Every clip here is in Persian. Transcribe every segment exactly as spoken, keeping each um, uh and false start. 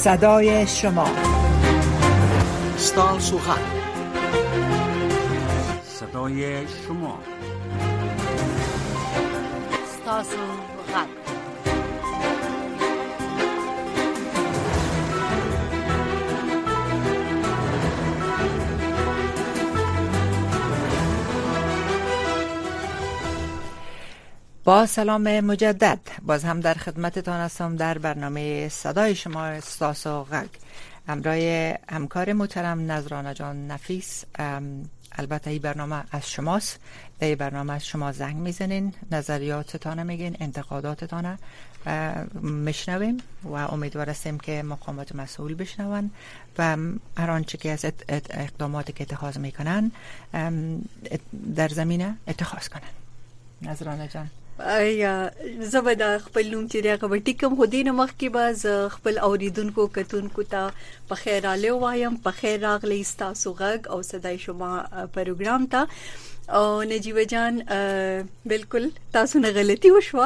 صدای شما، ستاسو غږ، صدای شما، ستاسو غږ. با سلام مجدد، باز هم در خدمتتان هستم در برنامه صدای شما ستاسو غږ. همراه همکار محترم نظرانه جان نفیس. البته این برنامه از شماست، در این برنامه از شما زنگ میزنین، نظریاتتان میگین، انتقاداتتان میشنویم و امیدوار هستیم که مقامات مسئول بشنون و هر آنچه که از اقداماتی که اتخاذ میکنن در زمینه اتخاذ کنن. نظرانه جان. یا زبدا خپل نوم چې راغه وټی کوم هدي نه مخ کې باز خپل اوریدونکو کتونکو ته په خیر اله وایم، په خیر راغلی تاسو غږ او صدای شما پروګرام ته. او نجیب جان بالکل تاسو نه غلطي وشوه،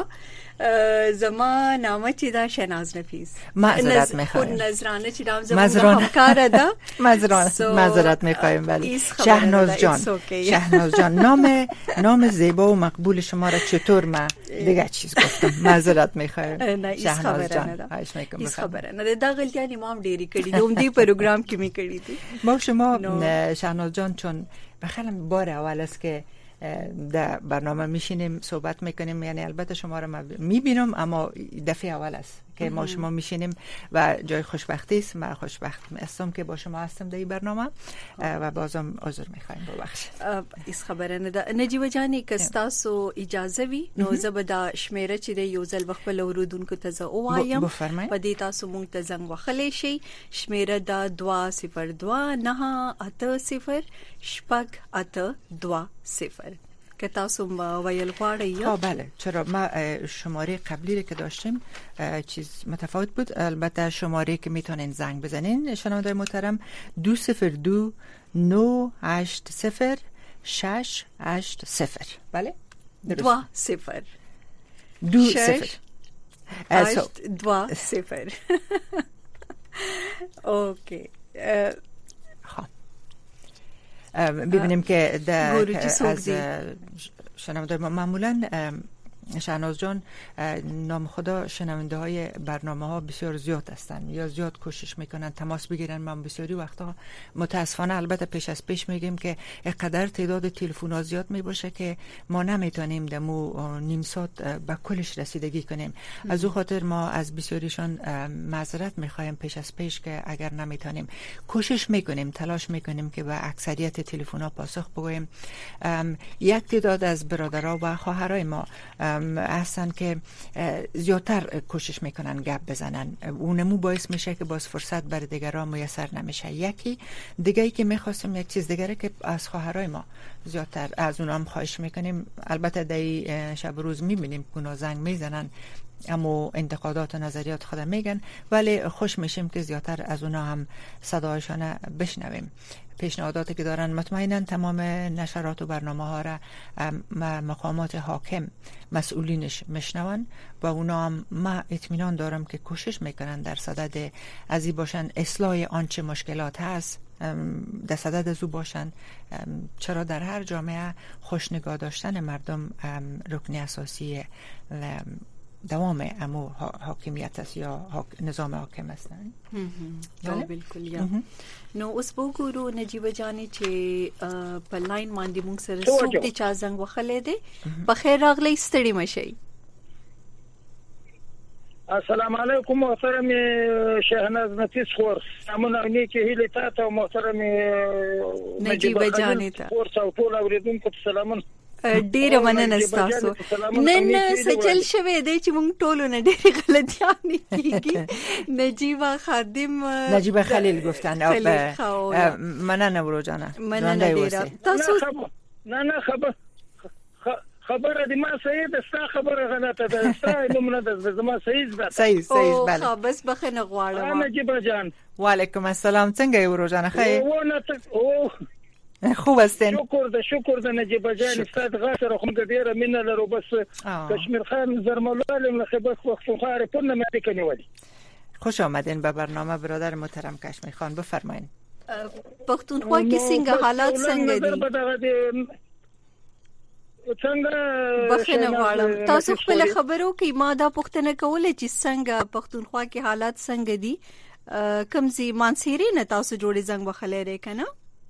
زما نامه چې دا شهناز نفیس. معذرت میخوایم. خود نظرانه چې نام زما همکار ده. معذرت معذرت میخوایم. ولی شهناز جان، شهناز جان نام نام زیبا و مقبول شما را چطور ما دیگه چیز گفتم؟ معذرت میخوایم. شهناز جان خواهش میکنم. هیڅ خبره نه ده، غلطیانی ما هم ډېری کړي دي، هم دې پروګرام کې می کړي دي. ما شما شهناز جان چون بخیلی بار اول است که در برنامه میشینیم صحبت میکنیم، یعنی البته شما رو میبینم اما دفعه اول است که ما شما میشینیم و جای خوشبختی است. من خوشبخت هستم که با شما هستم در این برنامه و بازم عذر میخوایم ببخشید. هیڅ خبره نه ده. نجیب جانی که تاسو اجازه وي نو زبدا شمیره چې د یو ځل خپل اوریدونکو ته زه وایم په دې تاسو مونږ ته زنګ وخلی شي. شمیره دا دو صفر دو نه اته صفر شپږ اته دو صفر که تاسو ویل غواړئ. ها بله، چرا ما شماره قبلی که داشتیم چیز متفاوت بود. البته شماره که میتونین زنگ بزنین شنونده محترم دو صفر دو نه هشت صفر شش هشت صفر. بله دو صفر دو صفر هشت دو صفر. اوکی. ببینیم که در از شنونده معمولا شهناز جان نام خدا شنونده های برنامه ها بسیار زیاد هستن یا زیاد کوشش میکنن تماس بگیرن. من بسیاری وقتا متاسفانه البته پیش از پیش میگیم که اینقدر تعداد تلفن ها زیاد میباشه که ما نمیتونیم دمو نیم ساعت به کلش رسیدگی کنیم. از او خاطر ما از بسیاریشان معذرت میخوایم پیش از پیش که اگر نمیتونیم کوشش میکنیم، تلاش میکنیم که به اکثریت تلفن ها پاسخ بگوییم. یک تعداد از برادرها و خواهرای ما هستن که زیادتر کوشش میکنن گپ بزنن، اونمو باعث میشه که باز فرصت بر دیگران میسر نمیشه. یکی دیگه ای که میخواستم یک چیز دیگره که از خواهرای ما زیادتر از اونها هم خواهش میکنیم. البته در شب روز میبینیم که زنگ میزنن اما انتقادات و نظریات خودم میگن، ولی خوش میشیم که زیادتر از اونها هم صدایشان بشنویم. پیشنهاداتی که دارن مطمئنا تمام نشرات و برنامه ها را مقامات حاکم مسئولینش میشنون و اونا هم ما اطمینان دارم که کوشش میکنن در صدد ازی باشن اصلاح آنچه مشکلات هست در صدد ازو باشن. چرا در هر جامعه خوشنگاه داشتن مردم رکن اساسی دوام امو حاکمیت است یا نظام حاکم است. نه بالکل. یا نو اوس وګورو نجیب جانی چې په لاین باندې موږ سره څوک دي چا زنګ وخلې دي. په خیر راغلی ستړي مشي. السلام علیکم محترم شهناز نفیس خور، سلامونه نیکی هیله تاسو او محترم نجیب جانی ته خور او ټول اوریدونکو ته سلامونه. ډیره مننه تاسو. نن سچل شوه دی چې موږ ټول نه ډیره غلطیان کیږي. نجیب خادم نجیب خلیل گفتن او مننه ورو جانا. مننه ډیره تاسو. نه نه خبر خبره دې ما صحیح ده، ستا خبره غلطه ده، ستا نومونه ده زما صحیح ده. صحیح صحیح بله. خو بس بخنه غواړم. نجیب جان وعلیکم السلام، څنګه یې ورو جانا؟ خیر او خوب هستین؟ شکر ده شکر ده نجیب جان، استاد غاسر خو ډیره مینه لرو. بس کشمیر خان زرملال له خبر خو خو خاره په نه مې کني ولي خوش آمدین به برنامه برادر محترم کشمیر خان، بفرمایید. پښتونخوا کې څنګه حالات څنګه دي؟ څنګه بخنه غواړم تاسو خپل خبرو کې ما دا پوښتنه کوله چې څنګه پښتونخوا کې حالات څنګه دي؟ کوم زی مانسيري نه تاسو جوړې زنګ وخلې لري کنه؟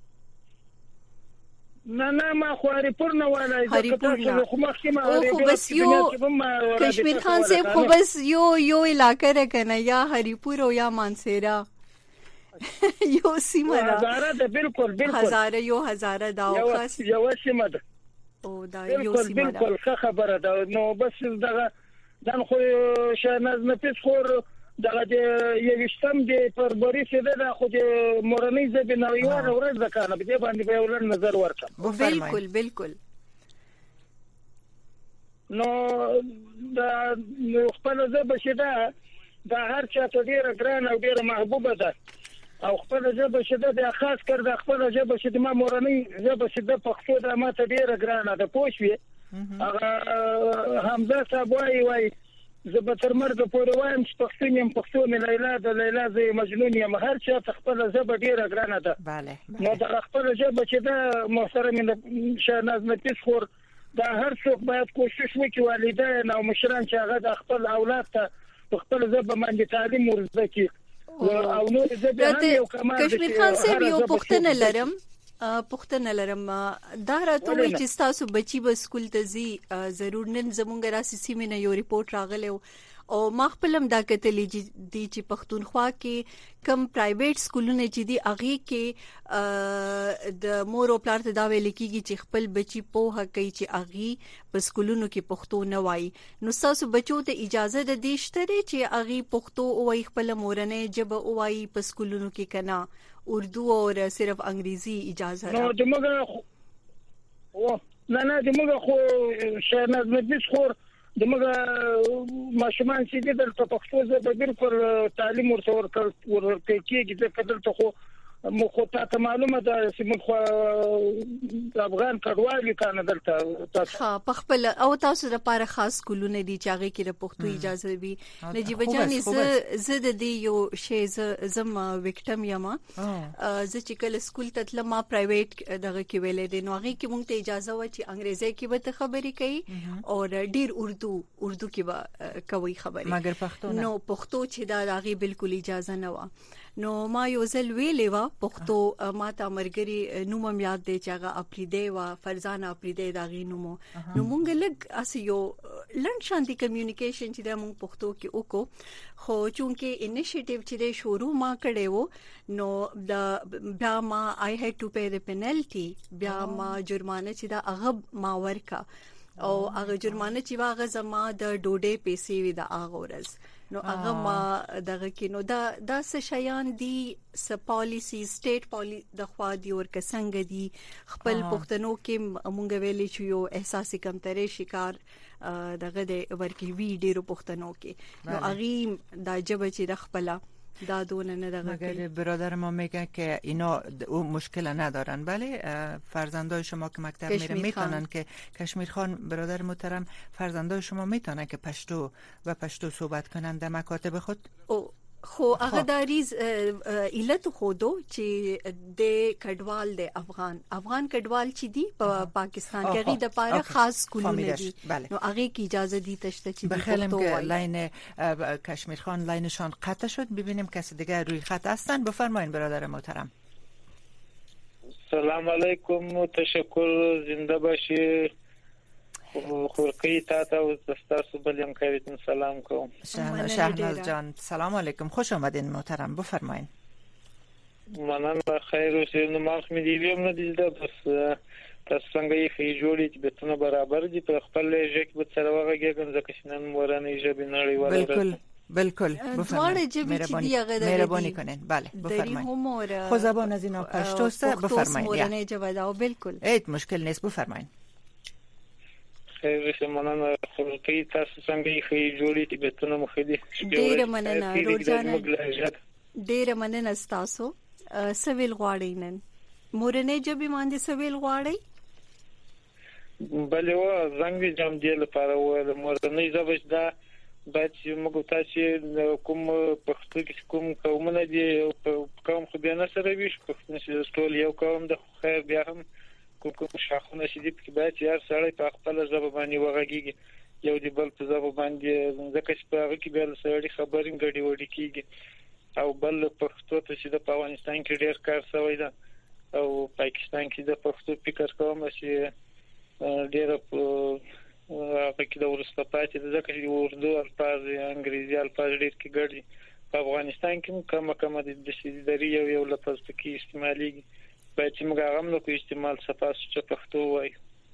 نه نه ما خو هریپور نه وای تاسو خو مخکې ما خو بس یو کشمیر خان صاحب خو بس یو یو علاقې راکنه یا هریپور او یا مانسيرا یو سیمه ده. هزاره ده بالکل بالکل هزاره یو هزاره دا او خاص یو سیمه ده او دا یو سیمه ده بالکل ښه خبره ده. نو بس دغه دن خو شاهناز نفیس خور دغه یوشتم د فبراير څخه د خو د مورنۍ زبې نړیوال ورځ ده کنه، په دې باندې به ولر نظر ورکړم. بالکل بالکل. نو دا خپل زبې شته دا هر چا ته ډیره ګران او ډیره محبوبه ده او خپل ژبه شته د خاص کر د خپل ژبه شته ما مورنۍ ژبه شته پښتو د ما ته ډیره ګرانه ده پوښوي. هغه حمزه صاحب وای وای زه تر مرګ پورې وایم چې پښتون یم، پښتون لیلا د لیلا زې مجنون یم، هر چا ته خپل ژبه ډیره ګرانه ده. bale نو د خپل ژبه چې د محترم شاهناز نفیس خور دا هر څوک باید کوشش وکړي والدین او مشران چې هغه د خپل اولاد ته خپل ژبه باندې تعلیم ورزده کړي. او نو زه کشمیر خان صاحب یو پښتنه لرم پښتنه لرم دا راته چې تاسو بچي به سکول ته زی ضرور نن زمونږ راسي سیمه نه یو ریپورت راغلی او ما خپلم دا کتلې دي چې پښتونخوا کې کم پرایویټ سکولونه چې دي اغه کې د مور او پلار ته دا ویل کیږي چې خپل بچي په کوي چې اغه په سکولونو کې پښتو نه وایي. نو تاسو بچو ته اجازه ده دیشته چې اغه پښتو وایي خپل مورنۍ ژبه وایي په سکولونو کې کنه اردو او صرف انګریزي اجازه نو دموږ او نه نه دموږ خو شاهناز نفیس خور دموږ ماشومان چې د پښتو ژبه بالکل تعلیم ورته ورکړي کېږي د کډل ته خو مخ ته معلومه ده چې موږ افغان کډوالي کنه دلته تاسو ها پخپل او تاسو لپاره خاص کولونه دي چې هغه کې د پښتو اجازه وي. نجيب جان ز ز د دې یو شی زم وکټم یم ز چې کله سکول ته تل ما پرایویټ دغه کې ویلې دي نو هغه کې مونږ ته اجازه و چې انګریزي کې به خبرې کوي او ډیر اردو اردو کې به کوي خبرې مګر پښتو نو پښتو چې دا هغه بالکل اجازه نه و. نو ما یو ځل ویلې و پښتو ما ته مرګري نوم یاد دی چې هغه اپریدي و فرزانه اپریدي دا غي نوم نو مونږ لګ اس یو لند شانتي کمیونیکیشن چې د مونږ پښتو کې وکړو خو چونکه انیشیټیو چې شروع ما کړي وو نو د بیا ما آی هډ ټو پے د پینلټي بیا ما جرمانه چې دا هغه ما ورکا او هغه جرمانه چې واغه زما د ډوډۍ پیسې وي د هغه ورځ نو هغه ما دغه کې نو دا دا څه شیان دي س پالیسی سټیټ پالی د خوا دی او څنګه دي خپل پښتنو کې مونږ ویلې چې یو احساسي کمترې شکار دغه د ورکی وی ډیرو پښتنو کې نو اغي دا جبه چې د خپل دا دونه نه دغه مگر برادر ما میگه که اینا او مشکل ندارن بله فرزندای شما که مکتب میره میتونن که کشمیر خان برادر محترم فرزندای شما میتونن که پشتو و پشتو صحبت کنن در مکاتب خود او خو هغه د ریز علت خودو چې د کډوال د افغان افغان کډوال چې دی په پاکستان کې غي د پاره خاص سکولونه دي نو هغه کی اجازه دي تشته چې بخیلم که لاین کشمیر خان لاینشان قطع شد ببینیم کسی دیگه روی خط هستن. بفرمایید برادر محترم. سلام علیکم تشکر زنده باشی خورقی تا تا و دستاسو بلیم کاریتون سلام کوم. شهناز جان سلام علیکم خوش آمدین محترم بفرمایید. منم خیر اوسئ. نو ما خو دیویم نه دیده بس تاسو څنګه یې خې جوړی چې بتونه برابر دي په خپل ژک به سره وغږیږم ځکه چې نن مورانه ژبه نړیواله بالکل بالکل بفرمایید مهربانی کنین. بله بفرمایید. خود زبان از اینا پشتوست بفرمایید. مورانه ژبه دا بالکل هیڅ مشکل نیست بفرمایید. خیر شه مننه خورقی تاسو څنګه یې خې جوړی چې بتونه مخدي ډیر مننه روزانه ډیر مننه تاسو سویل غواړی نن مورنۍ ژبه باندې سویل غواړی بلې و زنګ جام دی لپاره و مورنۍ ژبه دا باید چې موږ تاسو کوم پښتو کې کوم قومونه دي قوم خو بیا نه سره ویش پښتون چې ټول یو قوم د خیر بیا هم کوم کوم شاخونه چې دي په باید یار سره په خپل ژبه باندې وغږیږي یو دی بل په ژبه باندې ځکه چې په هغه کې بیا سړي خبرې غړي وړي کیږي او بل پښتو ته چې د افغانستان کې ډېر کار شوی دی او پاکستان کې د پښتو فکر کوم چې ډېر هغه کې د ورسته پاتې د ځکه چې اردو الفاظ انګریزي الفاظ ډېر کې ګډي په افغانستان کې کومه کومه د شیدري یو یو لفظ کې استعمالي باید چې موږ هغه نو په استعمال صفاس چې پښتو وایي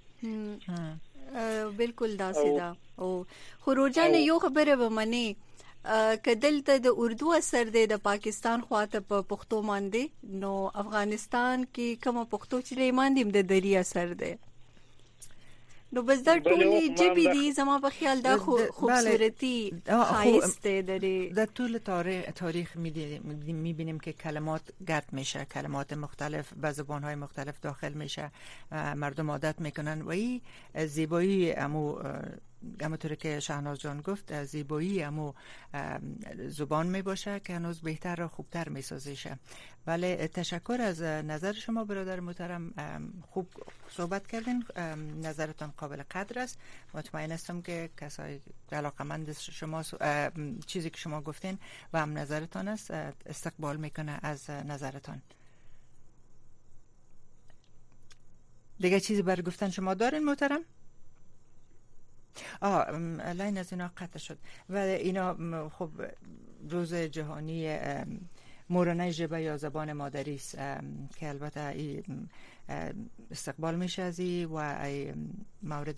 بالکل دا سیدا او خروجان یو خبره به منی کدل ته د اردو اثر د پاکستان خواته په پښتو باندې نو افغانستان کې کومه پښتو چې ایمان دیم د دری اثر ده نو بس دا ټولې جبې دي زما په خیال دا خوبصورتی خایسته داره در طول تاریخ تاریخ می‌بینیم که کلمات گرد میشه کلمات مختلف به زبان‌های مختلف داخل میشه مردم عادت میکنن و این زیبایی امو همونطور که شهناز جان گفت زیبایی امو زبان می باشه که هنوز بهتر و خوبتر می سازیشه. ولی تشکر از نظر شما برادر محترم، خوب صحبت کردین، نظرتان قابل قدر است. مطمئن هستم که کسایی علاقمند شما چیزی که شما گفتین و هم نظرتان است استقبال میکنه از نظرتان. دیگه چیزی برای گفتن شما دارین محترم؟ آه لاین از اینا قطع شد و اینا خب روز جهانی مورانه ژبه یا زبان مادری است که البته استقبال میشه از این و ای مورد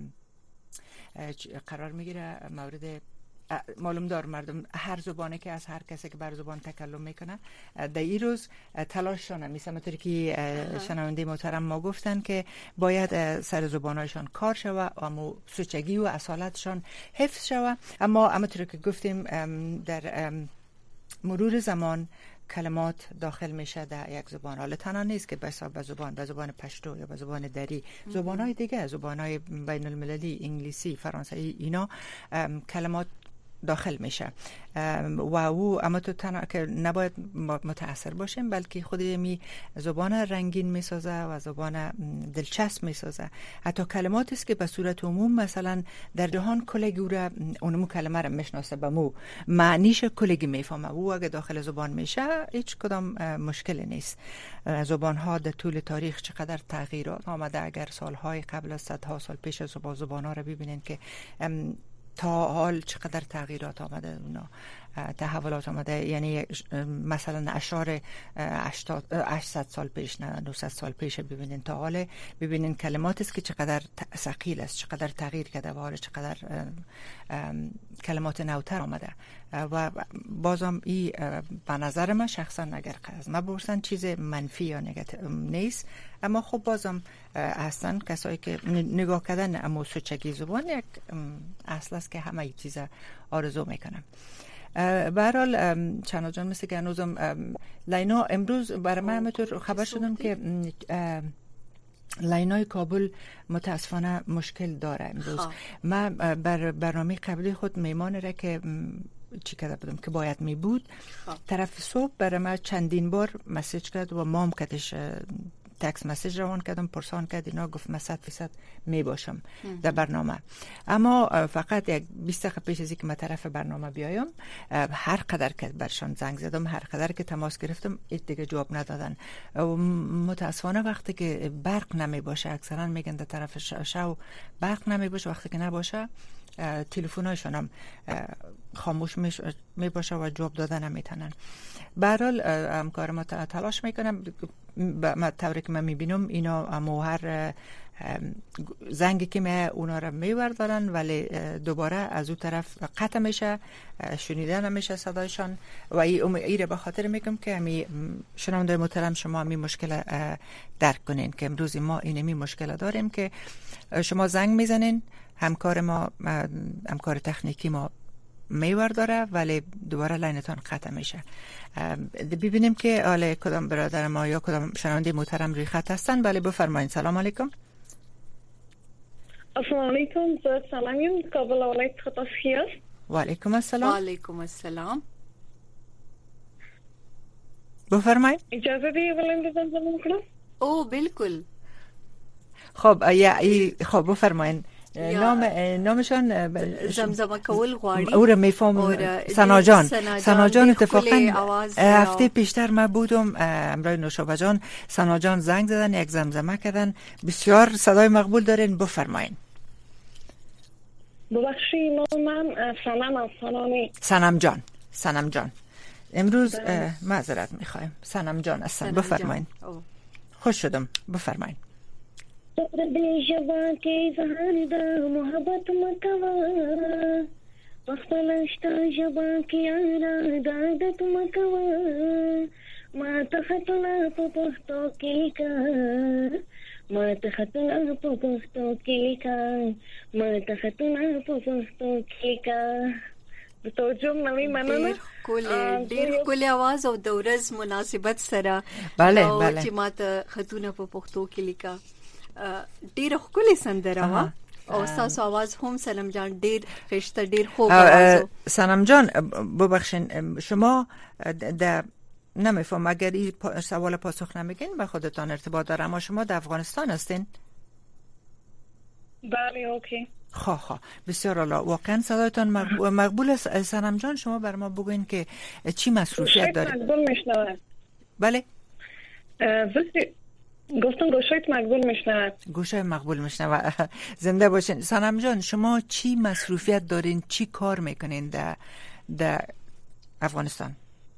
قرار میگیره، مورد معلوم دار مردم هر زبانه که از هر کسی که بر زبان تکلم میکنه در این روز تلاششان مثل همونطوری که شنونده محترم ما گفتن که باید سر زبانهایشان کار شوه، اما سوچگی و اصالتشان حفظ شوه. اما همونطوری که گفتیم در مرور زمان کلمات داخل میشه در یک زبان، حالا تنها نیست که بس به زبان به زبان پشتو یا به زبان دری، زبانهای دیگه، زبانهای بین المللی، انگلیسی، فرانسوی، اینا کلمات داخل میشه و او اما تو تنها که نباید متاثر باشیم بلکه خود می زبان رنگین میسازه و زبان دلچسب میسازه. حتی کلماتی است که به صورت عموم مثلا در جهان کلگی را اونمو کلمه را میشناسه به مو معنیش کلگی میفهمه، او اگه داخل زبان میشه هیچ کدام مشکلی نیست. زبان ها در طول تاریخ چقدر تغییرات آمده، اگر سالهای قبل از صدها سال پیش زبان ها را ببینین که تا حال چقدر تغییرات آمده، اونا تحولات آمده. یعنی مثلا اشعار هشتصد سال پیش نه نهصد سال پیش ببینین تا حال ببینین کلماتی است که چقدر ثقیل است، چقدر تغییر کرده و حالا چقدر کلمات نوتر آمده. و بازم این به نظر من شخصا اگر از ما بپرسن چیز منفی یا نگاتیو نیست، اما خب بازم هستن کسایی که نگاه کردن اما سوچگی زبان یک اصل است که همه چیز آرزو میکنم. به هر حال چنا جان مثل که هنوزم لینا امروز برای من همینطور خبر شدم که لینای کابل متاسفانه مشکل داره امروز. من بر برنامه قبلی خود میمان را که چی کرده بودم که باید می بود طرف صبح برای من چندین بار مسیج کرد و مام کدش تکس مسیج روان کردم، پرسان کرد، اینا گفت من صد فیصد می باشم در برنامه. اما فقط یک بیست دقیقه پیش از اینکه من طرف برنامه بیایم هر قدر که برشان زنگ زدم، هر قدر که تماس گرفتم دیگه جواب ندادن. متاسفانه وقتی که برق نمی باشه، اکثرا میگن در طرف شو برق نمی باشه، وقتی که نباشه تلفن‌هایشان هم خاموش می باشه و جواب دادن نمیتونن. به هر حال همکار ما تلاش میکنم، ما طوری که من میبینم اینا اما هر زنگی که می اونا را میوردارن ولی دوباره از اون طرف قطع میشه، شنیده نمیشه صدایشان. و این را به خاطر میگم که همی شنونده محترم شما همی مشکل درک کنین که امروز ما اینمی مشکل داریم که شما زنگ میزنین، همکار ما همکار تکنیکی ما میور داره ولی دوباره لاینتان قطع میشه. ببینیم که حالا کدام برادر ما یا کدام شنونده محترم روی خط هستن. بله بفرمایید. سلام علیکم. السلام علیکم. زه سلام یم، کابل ولایت څخه تاسو و علیکم السلام. و علیکم السلام. بفرمایید. اجازه دی ولنده زمزمه کنم؟ او بالکل. خب یا خب بفرمایید. نام نامشان زمزمه کول غواړي او را میفهم. سنا جان سنا جان اتفاقا هفته پیشتر ما بودم امرای نوشابه جان. سنا جان زنگ زدن، یک زمزمه کردن، بسیار صدای مقبول دارین، بفرمایید. ببخشی من سنم از سنانی. سنم جان سنم جان امروز معذرت میخوایم. سنم جان هستن، بفرمایید. خوش شدم، بفرمایید. دې ژبه کې ځان د محبت مکوا خپل شته ژبه کې یاره د عادت مکوا ما ته خطونه په پښتو کې لیکه ما ته خطونه په پښتو کې لیکه ما ته خطونه په پښتو کې لیکه. د توجه نوې مننه. ډېر ښکلی اواز او د ورځ مناسبت سره بله بله چې ما ته خطونه په پښتو کې لیکه. ډیر ښکلی سندره وا او تاسو आवाज هم سلام جان ډیر خشته ډیر خوب आवाज. سلام جان ببخشین شما در نمیفهم اگر این سوال پاسخ نمیگین با خودتان ارتباط داره، اما شما در افغانستان هستین؟ بله اوکی. خواه خواه بسیار عالی. واقعا صدایتان مقبول است. سلام جان شما بر ما بگوین که چی مصروفیت دارید؟ مقبول میشنوه. بله گفتم گوشایت مقبول میشنوه. گوشای مقبول میشنوه. زنده باشین. سنم جان شما چی مصروفیت دارین، چی کار میکنین در در افغانستان؟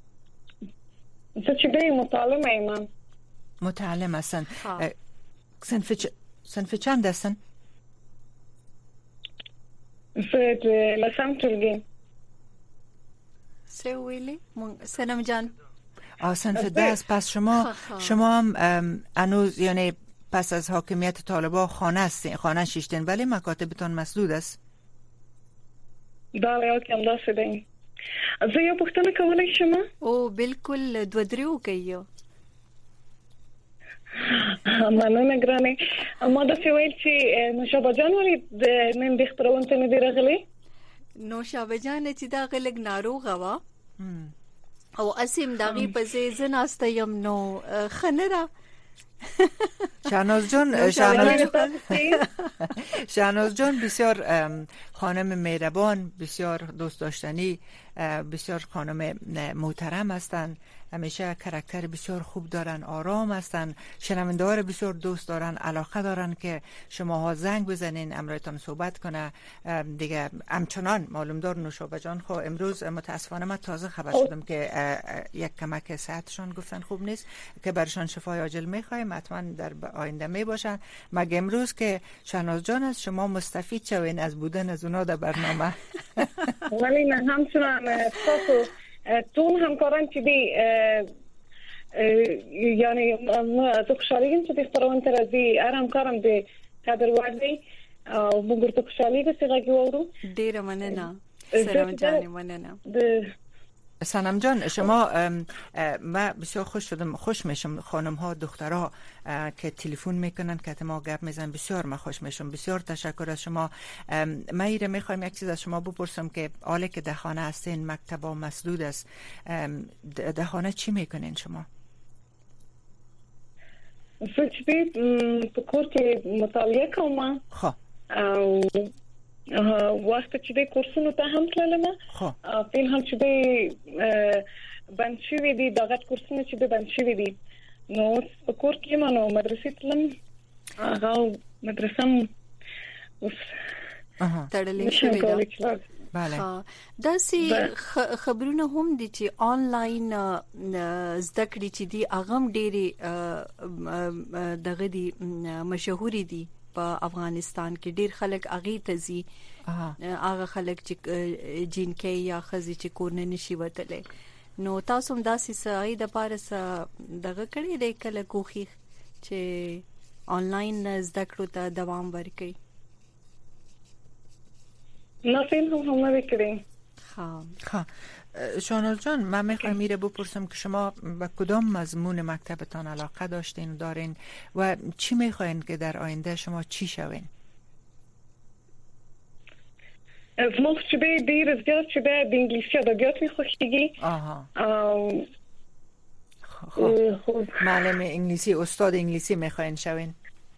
چی به مطالعه ایمان. متعلم هستن. سنف چ... سنف چند هستن؟ فد لسم تلگین. سه ویلی سنم جان. آه سنف ده است. پس شما شما هم انوز یعنی پس از حاکمیت طالبا خانه هستین، خانه شیشتین ولی مکاتبتان مسدود است؟ بله اوکم داسته دین. زه یو پوښتنه کولی شم؟ او بالکل دو دریو کوي. مننه ګرانې. ما داسې ویل چې نوشابه جان ولې نن د خپرونې نه دی راغلی؟ نوشابه جان چې دا غلګ ناروغه وه او اسیم داغي په ځای زه ناسته یم نو خنره. شهناز جان شهناز شهناز جان بسیار خانم مهربان، بسیار دوست داشتنی، بسیار خانم محترم هستند. همیشه کاراکتر بسیار خوب دارن، آرام هستن، شنونده ها رو بسیار دوست دارن، علاقه دارن که شماها زنگ بزنین امرایتان صحبت کنه. دیگه همچنان معلوم دار نوشابه جان خب امروز متاسفانه من تازه خبر شدم که یک کمک صحتشان گفتن خوب نیست که برشان شفای عاجل میخوایم، حتما در آینده میباشن. مگه امروز که شهناز جان از شما مستفید شوین از بودن از اونا در برنامه؟ ولی نه همچنان تاسو تون همکاران چې دی یعنی زه خوشحاله یم چې د خپرونې ته راځي. هر همکارم د قدر وړ دی او موږ ورته خوشحالېږو چې غږ واورو. ډېره مننه سلام جانې، مننه. سنم جان شما من بسیار خوش شدم، خوش میشم خانم ها دخترها که تلفن میکنن که ما گپ میزنن، بسیار من خوش میشم. بسیار تشکر از شما. من ایره میخوایم یک چیز از شما بپرسم که حالا که در خانه هستین، مکتب ها مسدود است، در خانه چی میکنین شما؟ فکر په کور کې مطالعه کوم. خب او واسطه چې د کورسونو ته هم تللم. خب فعلا هم چې د بنشوي دي دغه کورسونه چې د بنشوي دي نو په کور کې مانو مدرسې تلم. هغه مدرسه اوس تړلې شوې ده. بله. داسې خبرونه هم دي چې آنلاین زده کړې چې دي هغه هم ډېرې دغه دي مشهورې دي په افغانستان کې. ډېر خلک هغې ته ځي، هغه خلک چې جینکۍ یا ښځې چې کور نه نشي وتلی. نو تاسو هم داسې څه هغې دپاره څه دغه کړی دی کله کوښښ چې آنلاین زده کړو ته دوام ورکړئ؟ نه فیلم هم هم نبکریم. خواه شهناز جان من میخوایم میره بپرسم که شما به کدام مضمون مکتبتان علاقه داشتین و دارین و چی میخواین که در آینده شما چی شوین؟ زما چې به ډیر زیات چې به د انګلیسي ادبیات می‌خوښیږي. آها. او خب معلم انگلیسی، استاد انگلیسی میخواین شوین؟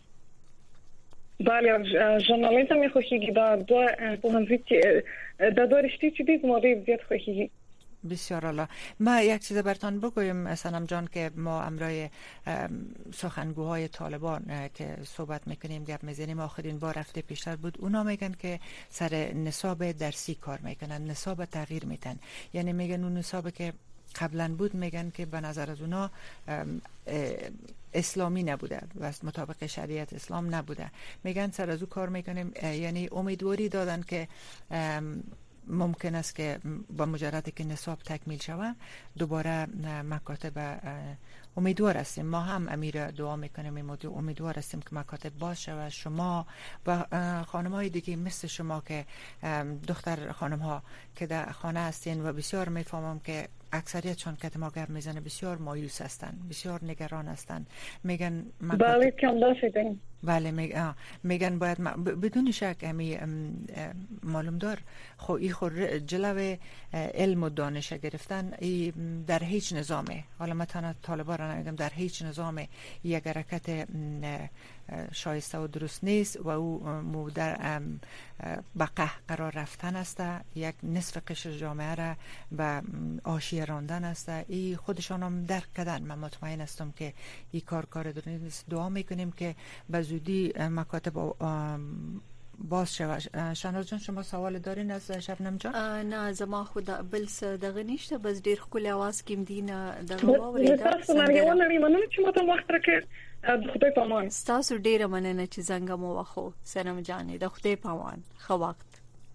بله، ژورنالیسم می‌خوښیږي. دا دو پوهنځي چې دا دوه رشته چې دي زما ډیر زیات خوښیږي. بسیار عالی. ما یک چیز براتون بگویم سنم جان که ما امرای سخنگوهای طالبان که صحبت میکنیم گپ میزنیم آخرین بار هفته پیشتر بود، اونا میگن که سر نصاب درسی کار میکنن، نصاب تغییر میدن. یعنی میگن اون نصاب که قبلا بود میگن که به نظر از اونا اسلامی نبوده و مطابق شریعت اسلام نبوده. میگن سر از او کار میکنیم. یعنی امیدواری دادن که ممکن است که با مجرد که نصاب تکمیل شود دوباره مکاتب، امیدوار هستیم، ما هم امیر دعا میکنیم، امیدوار هستیم که مکاتب باز شود. شما و خانم های دیگه مثل شما که دختر خانم ها که در خانه هستین و بسیار میفهمم که اکثریت چون که ما گپ میزنه بسیار مایوس هستن، بسیار نگران هستن. میگن بله کم داشتیم. بله میگن میگن باید بدون شک همی معلوم دار خو ای خو جلوه علم و دانش گرفتن ای در هیچ نظامه، حالا من تنها طالبان را نمیگم، در هیچ نظامه یک حرکت شایسته و درست نیست و او در بقه قرار رفتن است، یک نصف قشر جامعه را به آشیه راندن است. ای خودشان هم درک کردن. من مطمئن هستم که ای کار کار درست نیست. دعا میکنیم که به زودی مکاتب باز شود. شناز جان شما سوال دارین از شبنم جان؟ نه زما خدا بل څه دغه نشته، بس ډیر خپل आवाज کې مدینه دغه واورید. تاسو نه یو نه مننه چې ماته وخت راکړ. د خدای په امان. تاسو ډیره مننه چې څنګه مو واخو سنم جانې د خدای په امان. خو وخت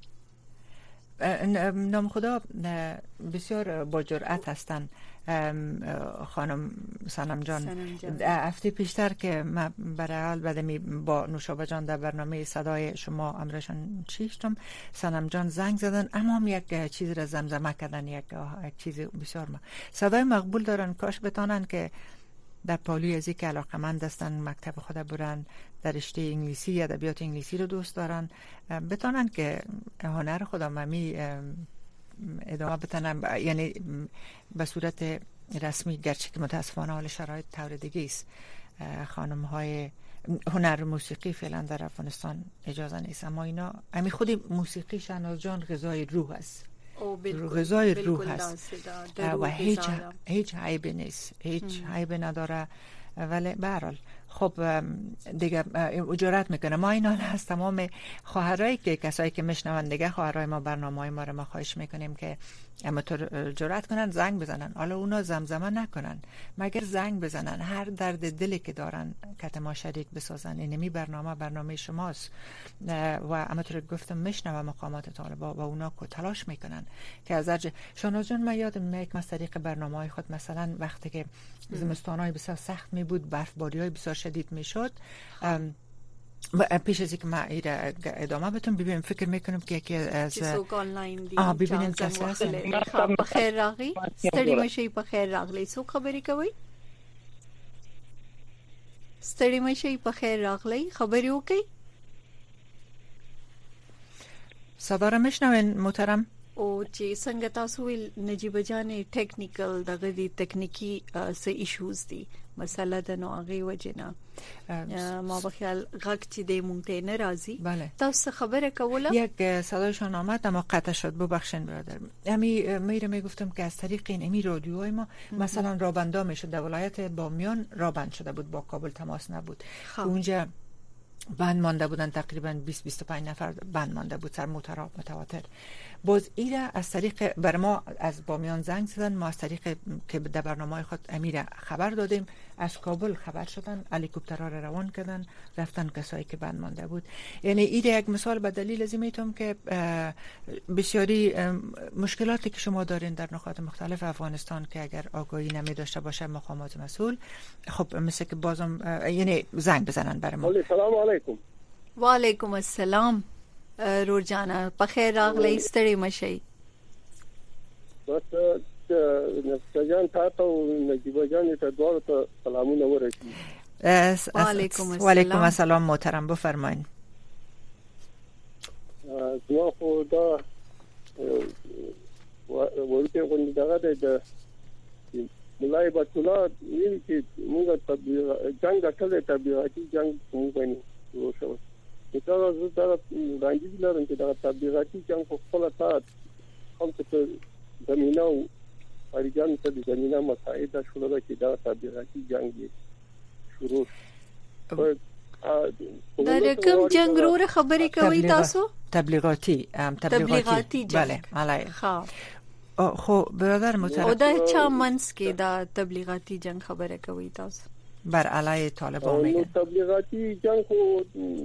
نام خدا بسیار با جرأت هستن خانم سنم جان. هفته پیشتر که من برای حال بدمی با نوشابه جان در برنامه صدای شما امرشان چیشتم، سنم جان زنگ زدن اما هم یک چیز را زمزمه کردن، یک چیز بسیار ما صدای مقبول دارن. کاش بتانن که در پالوی ازی که علاقمند هستن مکتب خود برن، در رشته انگلیسی یا ادبیات انگلیسی رو دوست دارن، بتانن که هنر خودم ممی ادامه بتنن، یعنی به صورت رسمی، گرچه که متاسفانه حال شرایط طور دیگه است. خانم های هنر موسیقی فعلا در افغانستان اجازه نیست، اما اینا امی خود موسیقی شناز جان غذای روح است، غذای روح هست و هیچ هیچ عیبی نیست، هیچ عیبی نداره. ولی به هر حال خب دیگه اجارت میکنه. ما این حال هست تمام خواهرایی که کسایی که میشنون دیگه خواهرای ما برنامه‌های ما رو ما خواهش میکنیم که اما تو جرأت کنن زنگ بزنن، حالا اونا زمزمه نکنن مگر زنگ بزنن، هر درد دلی که دارن که ما شریک بسازن. اینمی برنامه برنامه شماست و اما تو گفتم میشنوه مقامات طالبا و اونا کو تلاش میکنن که از اجل شناز جان. من یادم میاد از طریق برنامه‌های خود مثلا وقتی که زمستان‌های بسیار سخت می بود، برفباری‌های بسیار شدید میشد، پیش از اینکه ما ایره ادامه بتون ببینیم فکر میکنم که یکی از سوق آنلاین دی آه ببینیم کسی هست. بخیر راغلی، ستړي مشي بخیر راغلی. څو خبرې کوي؟ ستړي مشي بخیر راغلی، خبرې وکي. صدا را میشنوین محترم؟ او چې څنګه تاسو ویل نجیب جان ټیکنیکل دغه دی تکنیکی څه ایشوز دي مسله د نو هغه وجنه ما به خیال غږ چې د مونږ ته ناراضي. تاسو خبره کوله یک صدایشان آمد اما قطع شد، ببخشید برادر. امی میره میگفتم که از طریق این امی رادیوهای ما مثلا رابندا میشد در ولایت بامیان رابند شده بود، با کابل تماس نبود. اونجا بند مانده بودن، تقریبا بیست بیست و پنج نفر بند مانده بود سر موتورها متواتر. باز ایره از طریق بر ما از بامیان زنگ زدن، ما از طریق که در برنامه خود امیر خبر دادیم، از کابل خبر شدن، هلیکوپترها را روان کردن، رفتن کسایی که بند مانده بود. یعنی ایره یک مثال به دلیل از میتونم که بسیاری مشکلاتی که شما دارین در نقاط مختلف افغانستان که اگر آگاهی نمی داشته باشه مقامات مسئول، خب مثل که بازم یعنی زنگ بزنن بر ما. سلام علیکم. و علیکم السلام. رور جانا بخیر راغلی، ستړي مشي. بس نفسجان تاسو او نجیب جان ته دوه ته سلامونه ورسي. و علیکم السلام. و علیکم السلام محترم، بفرمایید. زما خو دا ورته غونډه دغه د ملای بطولا ویل چې موږ ته جنگ اټل تبلیغاتي جنگ موږ نه وشو دا زه دا راځي لرم چې دا تبلیغاتي جنگ په خپل تات هم څه زمينه او اړیان ته د زمينه مساعده شول چې دا تبلیغاتي جنگ شروع دا رقم جنگ رو خبرې کوي تاسو تبلیغاتی تبلیغاتی بله علای ها خو برادر محترم او دا چا منس کې دا تبلیغاتی جنگ خبره کوي تاسو بر علیه طالبان میگه تبلیغاتی جنگ خو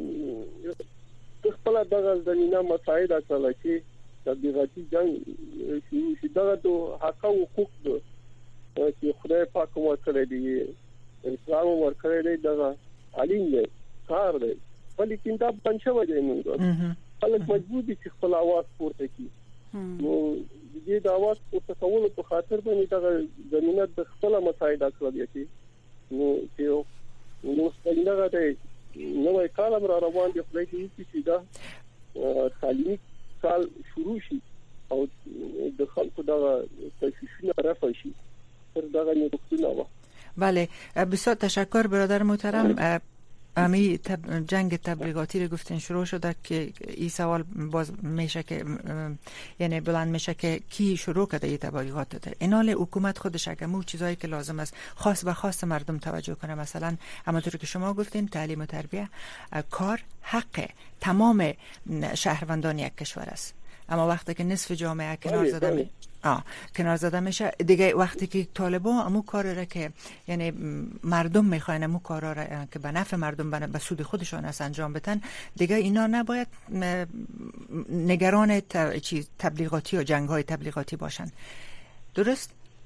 خپل دغه زمينه مساعده کړل چې تبلیغاتی جنگ چې دغه تو حق او حقوق چې خدای پاک ورکړي دي اسلام ورکړي دي دغه علیم دی کار دی ولیکن دا پنځه وجه موږ خلک مجبور دي چې خپل आवाज پورته کړي نو دې د आवाज پورته کولو په خاطر باندې دا زمينه د خپل مساعده کړل دي نو چې نو څنګه دا نو کالم را روان دي خپل دې چې دا تعلیمي سال شروع شي او د خلکو دا تشویشونه رفع شي تر دا نه وختونه. بله بسیار تشکر برادر محترم. امی تب جنگ تبلیغاتی رو گفتین شروع شده که این سوال باز میشه که یعنی بلند میشه که کی شروع کرده این تبلیغات داده. اینال حکومت خودش اگه مو چیزایی که لازم است خاص به خاص مردم توجه کنه، مثلا همونطور که شما گفتین تعلیم و تربیت کار حق تمام شهروندان یک کشور است، اما وقتی که نصف جامعه کنار زده می آه کنار زده میشه دیگه، وقتی که طالبان امو کار را که یعنی مردم میخواین امو کارا را که به نفع مردم به سود خودشان است انجام بدن، دیگه اینا نباید نگران چیز تبلیغاتی و جنگ های تبلیغاتی باشن. درست؟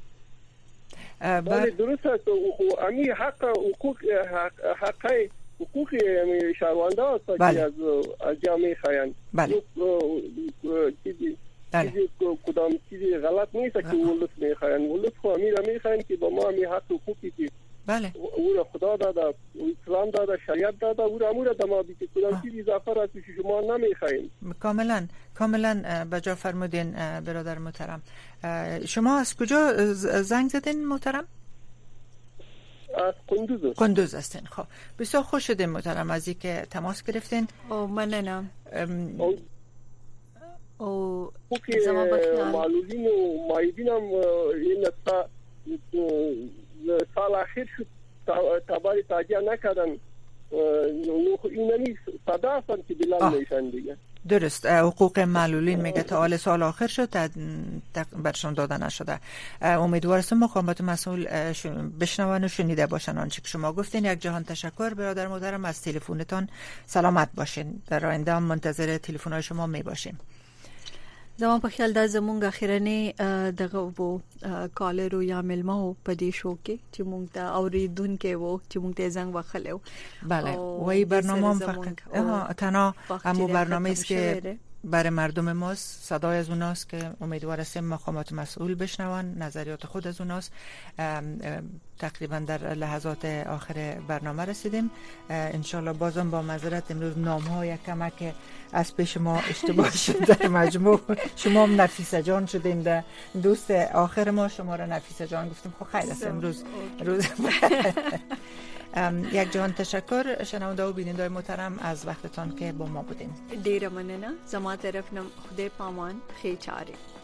بله درست است. امی حق حقوق حق حقوق شهروندان است که از از جامعه خواهند. بله. چیزی کدام چیزی غلط نیست که ولس میخواین، ولس خو امیر میخواین که با ما می حق حقوقی که بله او را خدا داده، اسلام داده، شریعت داده، او را امور دما بی که کدام چیزی اضافه را که شما نمیخواین. کاملا کاملا بجا فرمودین برادر محترم. شما از کجا زنگ زدین محترم؟ از قندوز. قندوز هستین. خب بسیار خوش شدیم محترم از اینکه تماس گرفتین. او ممنونم. او که معلولین و مایدین هم این سال اخیر شد تباری تاجیه نکردن، اینمی صدا هستن که بلند میشن دیگه. درست. حقوق معلولین میگه تا حال سال آخر شد برشان داده نشده. امیدوار هستم مقامات مسئول بشنون و شنیده باشن آنچه که شما گفتین. یک جهان تشکر برادر محترم از تلفنتان. سلامت باشین. در آینده هم منتظر تلفن‌های شما می باشیم. زما په خیال دا زمونږ اخیرنی دغه وو کالر یا ملمو په دې شو کې چې مونږ ته اوریدونکو وو چې مونږ ته زنګ وخلو. بله وای برنامه هم فقط تنها همو برنامه است که برای مردم ماست، صدای از اوناست که امیدوار هستیم مقامات مسئول بشنون، نظریات خود از اوناست. تقریبا در لحظات آخر برنامه رسیدیم. انشالله بازم با معذرت امروز نام ها یک کمک از پیش ما اشتباه شد در مجموع. شما هم نفیسه جان شدیم، در دوست آخر ما شما را نفیسه جان گفتیم. خب خیر است امروز روز یک جهان تشکر شنونده و بیننده محترم از وقتتان که با ما بودین. ډیره مننه. زما طرف نم خدای پامان خیر چاره.